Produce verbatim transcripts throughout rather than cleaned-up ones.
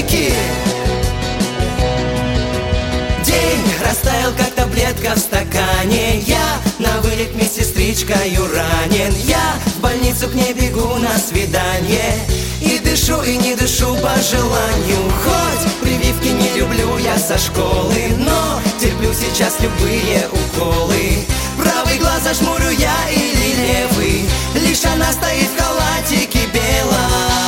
халатики. День растаял, как таблетка в стакане. Я на вылет медсестричкою ранен. Я в больницу к ней бегу на свидание. И дышу, и не дышу по желанию. Хоть прививки не люблю я со школы, но терплю сейчас любые уколы. Правый глаз зажмурю я или левый, лишь она стоит в халатике белом.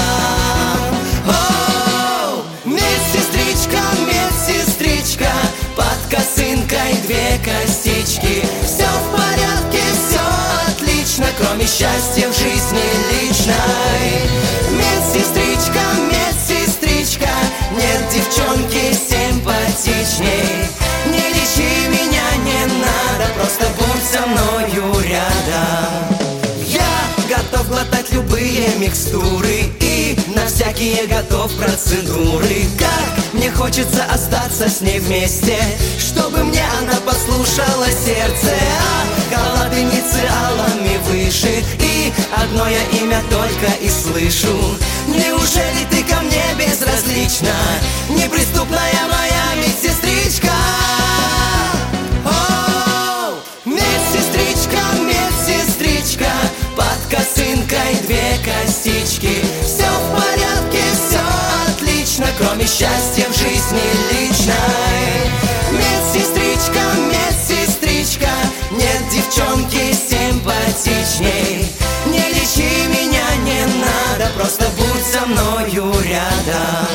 Оу, медсестричка, медсестричка, под косынкой две косички. Все в порядке, все отлично, кроме счастья в жизни личной. Медсестричка, медсестричка, нет девчонки симпатичней. Не лечи меня, не надо, просто будь со мною рядом. Я готов глотать любые микстуры и на всякие готов процедуры. Как мне хочется остаться с ней вместе, чтобы мне она послушала сердце. А голлады инициалами выше, и одно я имя только и слышу. Неужели ты ко мне безразлична, неприступная моя медсестричка? Оу, медсестричка, медсестричка, под косынкой две косички. Все в порядке, все отлично, кроме счастья в жизни личной. Медсестричка, медсестричка, нет девчонки симпатичней. Не лечи меня, не надо, просто будь со мною рядом.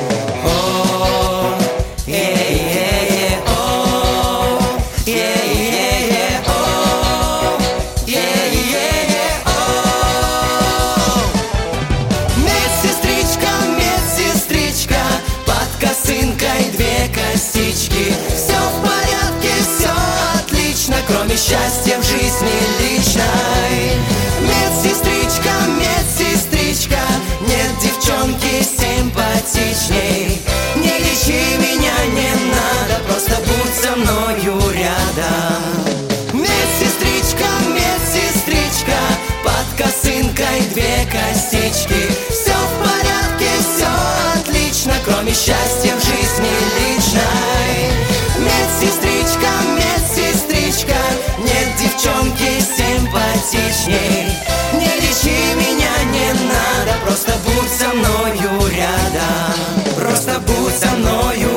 О, е-е-е, о, е-е-е, о, е-е-е, о. Медсестричка, медсестричка, под косынкой две косички. Все в порядке, все отлично, кроме счастья в жизни личной. Медсестричка, медсестричка, нет девчонки симпатичней. Не лечи меня, не надо, просто будь со мною рядом. Медсестричка, медсестричка, под косынкой две косички. Все в порядке, все отлично, кроме счастья в жизни личной. Медсестричка, медсестричка, нет девчонки симпатичней. Не лечи меня, не надо, просто будь со мною рядом. Просто будь со мною